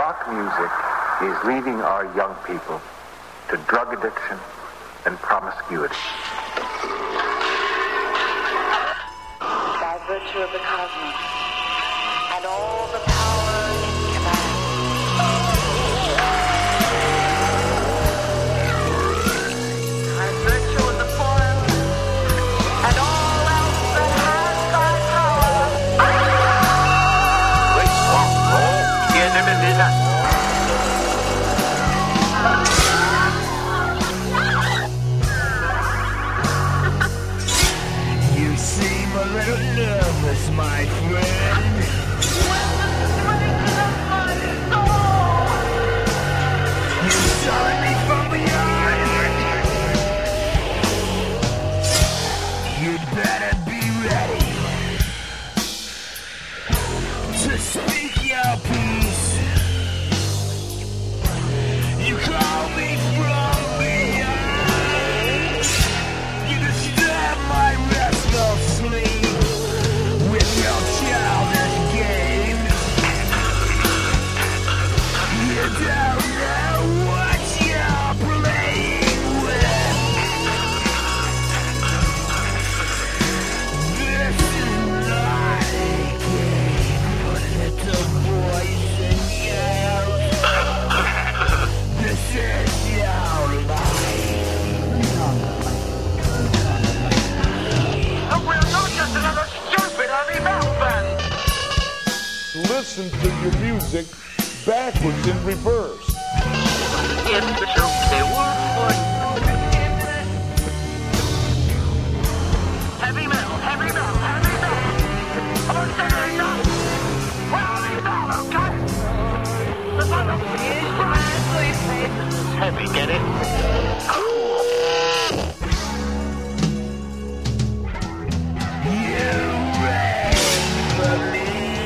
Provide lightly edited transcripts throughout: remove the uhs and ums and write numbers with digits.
rock music is leading our young people to drug addiction and promiscuity. By virtue of the cosmos and all the power it commands. By virtue of the foil and all else that has thy power. Great rock roll, You seem a little nervous, my friend. You saw me from behind. You'd better be ready to speak your piece. You call me from behind. You disturb my restful sleep with your childish games. You don't know what you're playing with. This is not a game for little boys and girls. This is your life. And we're not just another stupid heavy metal band. Listen to your music backwards in reverse. It's the show they work for. Heavy metal, heavy metal, heavy metal. Or say no. Rowdy metal, okay? The mother is heavy, get it? Cool. You ready for me?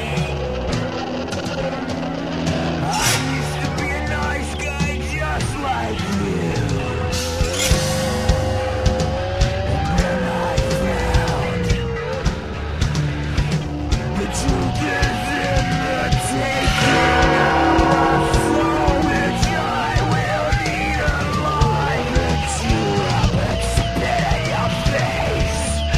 I used to be a nice guy just like you. And then I found the truth is in the taking of so which I will need alive and drop and spit in your face.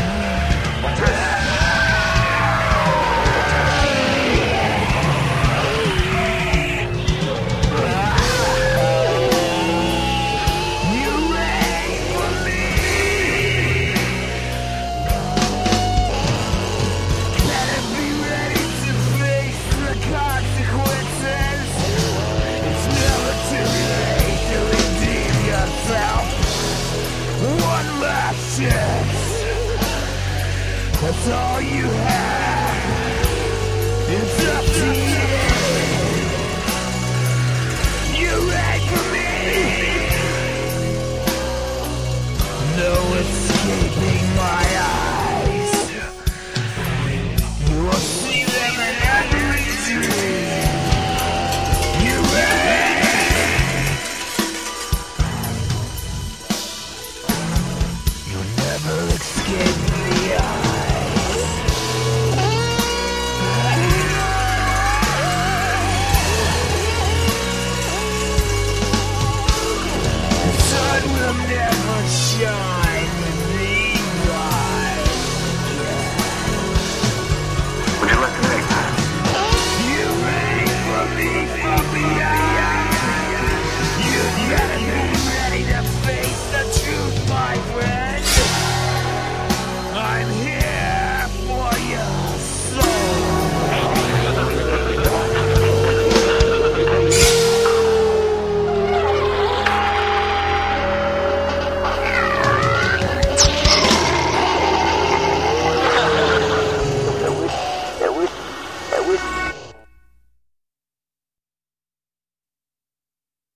You ready for me? Better be ready to face the consequences. It's never too late to redeem yourself. One last chance. That's all you have.